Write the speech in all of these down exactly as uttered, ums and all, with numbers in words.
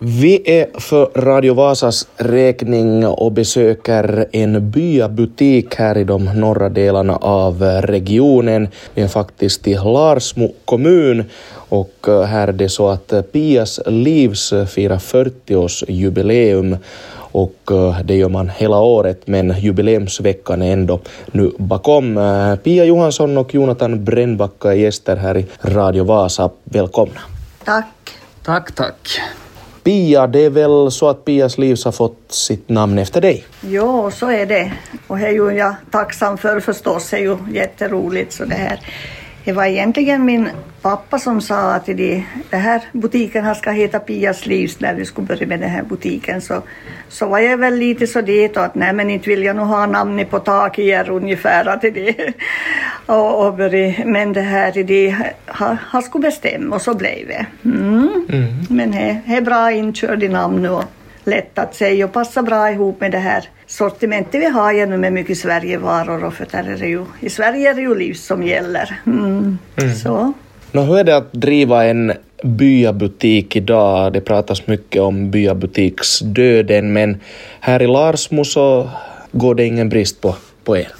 Vi är för Radio Vasas räkning och besöker en byabutik här i de norra delarna av regionen. Vi är faktiskt i Larsmo kommun och här är det så att Pias Livs firar fyrtioårsjubileum och det gör man hela året, men jubileumsveckan är ändå nu bakom. Pia Johansson och Jonathan Brännbacka är gäster här i Radio Vasa. Välkomna. Tack. Tack, tack. Pia, det är väl så att Pias Livs har fått sitt namn efter dig? Jo, så är det. Och det är ju jag tacksam för förstås. Det är ju jätteroligt. Så det här. Det var egentligen min pappa som sa att det här butiken här ska heta Pias Livs när vi skulle börja med den här butiken. Så, så var jag väl lite så det att nej, men inte vill jag nog ha namnet på taket här ungefär. Att det, och, och börja, men det här det han skulle bestämma och så blev det. Mm. Mm. Men det är bra inkörd i namn och lätt att säga och passar bra ihop med det här sortimentet vi har ju med mycket Sverigevaror och för där är det ju, i Sverige är det ju Livs som gäller. Mm. Mm. Så. Nå, hur är det att driva en byabutik idag? Det pratas mycket om byabutiksdöden, men här i Larsmo så går det ingen brist på, på er.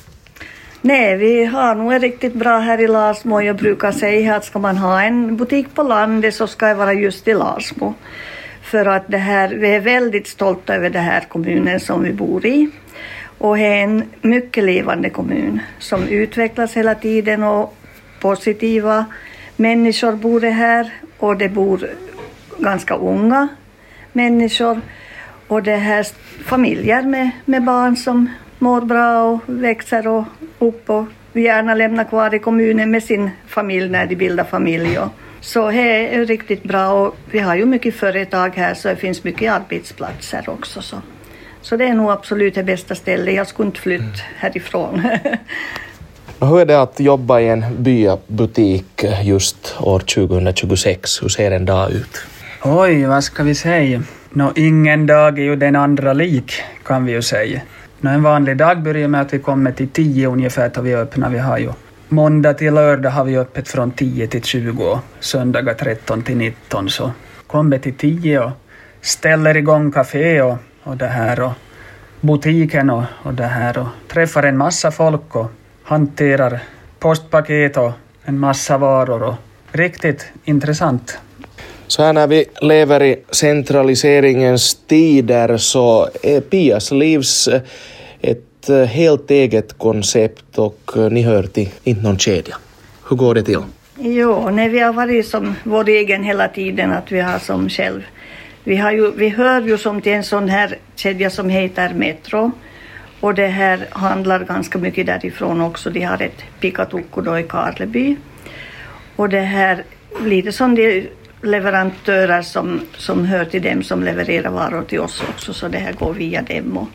Nej, vi har nog riktigt bra här i Larsmo. Jag brukar säga att ska man ha en butik på landet så ska det vara just i Larsmo. För att det här, vi är väldigt stolta över den här kommunen som vi bor i. Och det är en mycket levande kommun som utvecklas hela tiden och positiva människor bor här. Och det bor ganska unga människor. Och det här familjer med, med barn som mår bra och växer och upp och gärna lämnar kvar i kommunen med sin familj när de bildar familj. Och så det är riktigt bra och vi har ju mycket företag här så det finns mycket arbetsplatser också. Så, så det är nog absolut det bästa stället. Jag skulle inte flytta mm. härifrån. Hur är det att jobba i en byabutik just år tjugohundratjugosex? Hur ser en dag ut? Oj, vad ska vi säga? Nå, ingen dag är ju den andra lik, kan vi ju säga. Nå, en vanlig dag börjar med att vi kommer till tio ungefär då vi öppnar. Vi har ju måndag till lördag har vi öppet från tio till tjugo och söndagar tretton till nitton. Så kommer till tio och ställer igång kafé och, och det här och butiken och, och det här och träffar en massa folk och hanterar postpaket och en massa varor och riktigt intressant. Så här när vi lever i centraliseringens tider så är Pias Livs ett helt eget koncept och ni hör till inte någon kedja. Hur går det till? Jo, när vi har varit som vår egen hela tiden att vi har som själv. Vi, har ju, vi hör ju som till en sån här kedja som heter Metro. Och det här handlar ganska mycket därifrån också. De har ett Pikatukko då i Karleby. Och det här blir det som de leverantörer som, som hör till dem som levererar varor till oss också. Så det här går via dem. Och,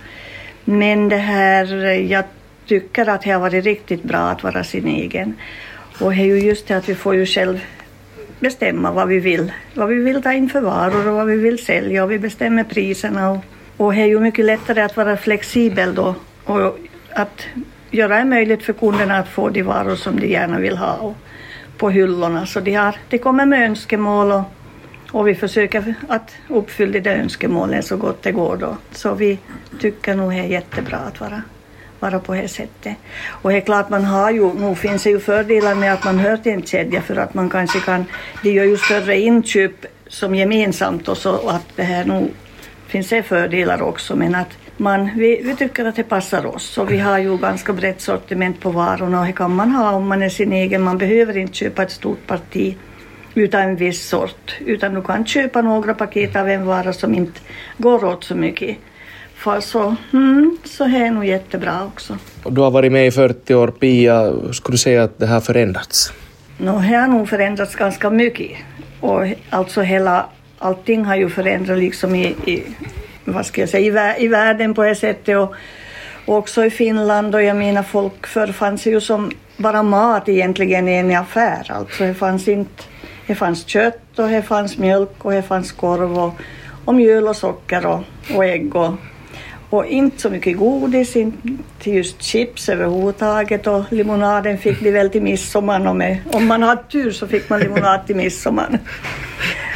men det här, jag tycker att det har varit riktigt bra att vara sin egen. Och det är ju just det att vi får ju själv bestämma vad vi vill. Vad vi vill ta in för varor och vad vi vill sälja. Och vi bestämmer priserna. Och, och det är ju mycket lättare att vara flexibel då. Och att göra det möjligt för kunderna att få de varor som de gärna vill ha. Och på hyllorna. Så de, har, de kommer med önskemål och, och vi försöker att uppfylla de önskemålen så gott det går då. Så vi tycker nog det är jättebra att vara, vara på det sättet. Och det är klart man har ju, nu finns det ju fördelar med att man hör till en kedja för att man kanske kan, de gör ju större inköp som gemensamt och så och att det här nog finns det fördelar också men att man, vi, vi tycker att det passar oss och vi har ju ganska brett sortiment på varorna och det kan man ha om man är sin egen. Man behöver inte köpa ett stort parti utan en viss sort utan du kan köpa några paket av en vara som inte går åt så mycket. För så, mm, så är det nog jättebra också. Du har varit med i fyrtio år, Pia. Skulle du säga att det har förändrats? No, det har nog förändrats ganska mycket och alltså hela, allting har ju förändrats liksom i, i vad ska jag säga, i, i världen på det sättet och, och också i Finland och jag menar folk förr fanns ju som bara mat egentligen i en affär. Alltså det fanns inte, det fanns kött och det fanns mjölk och det fanns korv och, och mjöl och socker och, och ägg och, och inte så mycket godis, inte just chips överhuvudtaget och limonaden fick de väl till midsommar och med, om man hade tur så fick man limonad till midsommar.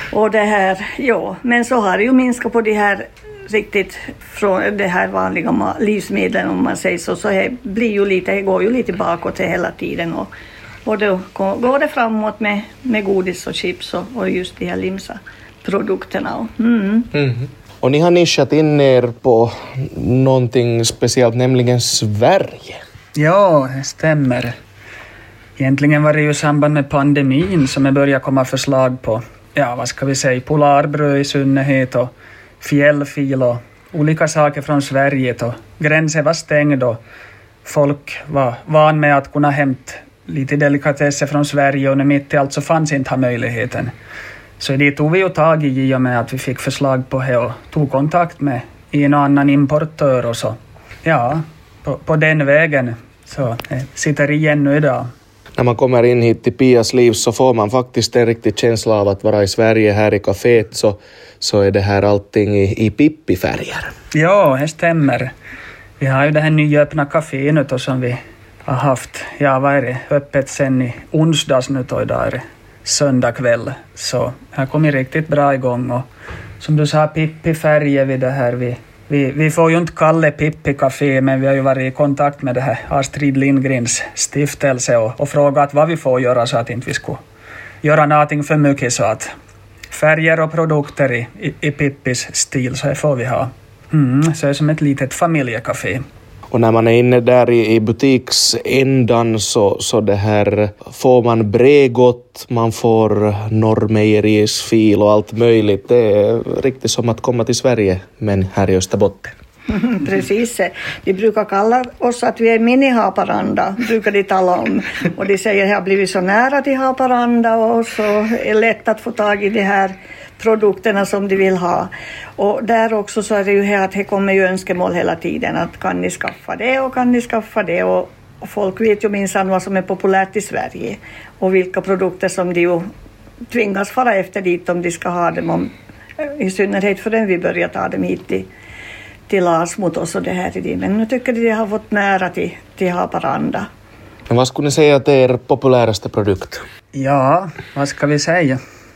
Och det här, ja, men så har det ju minskat på de här riktigt från det här vanliga livsmedlen om man säger så, så det blir ju lite, det går ju lite bakåt hela tiden och, och då går det framåt med, med godis och chips och, och just de här limsa-produkterna. Mm. Mm. Och ni har nischat in er på någonting speciellt, nämligen Sverige. Ja, det stämmer. Egentligen var det ju i samband med pandemin som det började komma förslag på, ja vad ska vi säga, polarbröd i synnerhet och fjällfil och olika saker från Sverige. Och gränsen var stängd och folk var van med att kunna hämta lite delikatesser från Sverige och när mitt i allt så fanns inte möjligheten. Så det tog vi ju tag i och med att vi fick förslag på det och tog kontakt med en och annan importör och så. Ja, på, på den vägen så det sitter igen nu idag. När man kommer in hit till Pias liv så får man faktiskt en riktig känsla av att vara i Sverige. Här i kaféet så, så är det här allting i, i pippifärger. Ja, det stämmer. Vi har ju det här nyöppna kaféet nu som vi har haft, ja vad är det, öppet sen i onsdags nu och idag är det söndag kväll. Så här kommer riktigt bra igång och som du sa, pippifärger vid det här. Vi, vi, vi får ju inte kalla Pippi Café, men vi har ju varit i kontakt med det här Astrid Lindgrens stiftelse och, och frågat vad vi får göra så att inte vi skulle göra någonting för mycket, så att färger och produkter i, i, i Pippis stil så här får vi ha. Mm, så är det som ett litet familjekafé. Och när man är inne där i, i butiksändan så, så det här får man Bregott, man får Norrmejeris fil och allt möjligt. Det är riktigt som att komma till Sverige, men här i Österbotten. Precis. De brukar kalla oss att vi är mini-Haparanda, brukar de tala om. Och de säger att det har blivit så nära till Haparanda och så är det lätt att få tag i de här produkterna som de vill ha. Och där också så är det ju här att det kommer ju önskemål hela tiden att kan ni skaffa det och kan ni skaffa det och, och folk vet ju minsann vad som är populärt i Sverige och vilka produkter som de ju tvingas fara efter dit om de ska ha dem, om, i synnerhet förrän vi börjar ta dem hit till, till Lars mot oss och det här i det. Men nu tycker de har fått nära till, till Haparanda. Men vad skulle ni säga att det är er populäraste produkt? Ja, vad ska vi säga?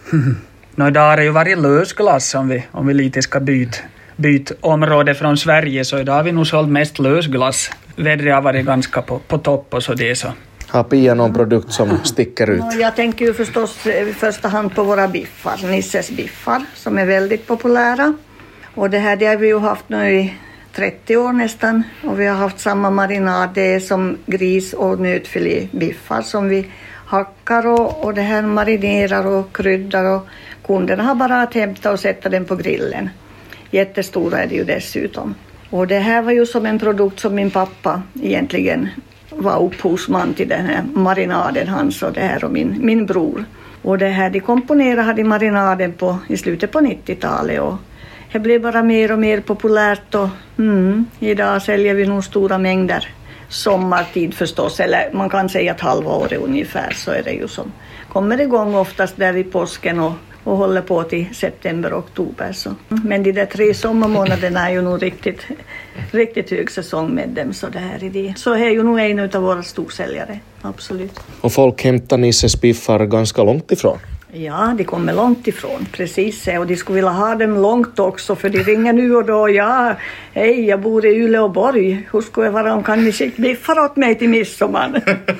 Nå, idag har det ju varit lösglass om vi, om vi lite ska byta byt område från Sverige, så idag har vi nog sålt mest lösglass. Vädret har varit ganska på, på topp och så det så. Har Pia någon produkt som sticker ut? Jag tänker ju förstås i första hand på våra biffar, Nisses biffar, som är väldigt populära. Och det här det har vi ju haft nu i trettio år nästan och vi har haft samma marinad, det är som gris- och nötfilébiffar som vi hackar och, och det här marinerar och kryddar och kunderna har bara att hämta och sätta den på grillen. Jättestora är det ju dessutom. Och det här var ju som en produkt som min pappa egentligen var upphovsman till den här marinaden, hans och det här och min, min bror. Och det här de komponerade hade marinaden på, i slutet på nittiotalet och det blev bara mer och mer populärt och mm, idag säljer vi nog stora mängder. Sommartid förstås, eller man kan säga att halva året ungefär så är det ju som kommer igång oftast där vid påsken och, och håller på till september och oktober. Så. Men de där tre sommarmånaderna är ju nog riktigt, riktigt hög säsong med dem. Så det här är det. Så är ju nog en av våra storsäljare, absolut. Och folk hämtar Nisses biffar ganska långt ifrån? Ja, de kommer långt ifrån, precis. Och de skulle vilja ha dem långt också, för de ringer nu och då. Ja, hej, jag bor i Uleåborg. Hur skulle jag vara om kan ni skicka biffar åt mig till midsommar?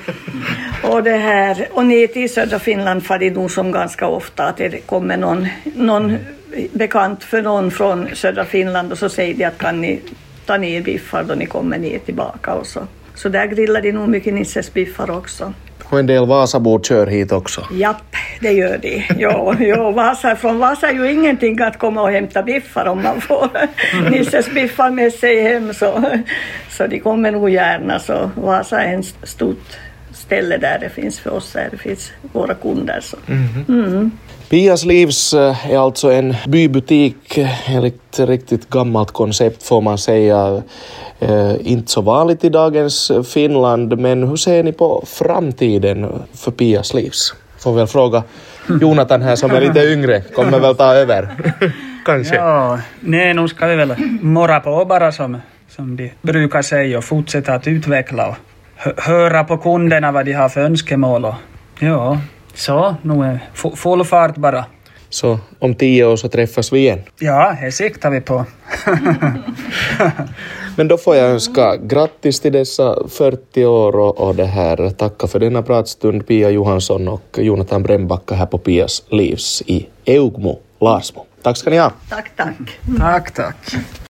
och det här, och ner till södra Finland får de nog som ganska ofta att det kommer någon, någon bekant för någon från södra Finland och så säger de att kan ni ta ner biffar då ni kommer ner tillbaka och så. Så där grillar de nog mycket Nisses biffar också. Och en del Vasabor kör hit också. Japp, det gör de. Jo, jo, Vasa, från Vasa är ju ingenting att komma och hämta biffar om man får Nisses biffar med sig hem. Så, så de kommer nog gärna. Så Vasa är en stort ställe där det finns för oss. Där det finns våra kunder. Så. Mm. Mm. Pias Livs är alltså en bybutik enligt riktigt gammalt koncept får man säga. Eh, inte så vanligt i dagens Finland, men hur ser ni på framtiden för Pias Livs? Får väl fråga Jonathan här som är lite yngre, kommer väl ta över. Kanske. Ja, nej, nu ska vi väl morra på bara som, som de brukar säga och fortsätta att utveckla och hö- höra på kunderna vad de har för önskemål. Och, ja, så nu är f- full fart bara. Så om tio år så träffas vi igen. Ja, det siktar vi på. Men då får jag önska grattis till dessa fyrtio år och, och det här. Tacka för denna pratstund Pia Johansson och Jonathan Brembacka här på Pias Livs i Eugmo, Larsmo. Tack ska ni ha. Tack, tack. Tack, tack.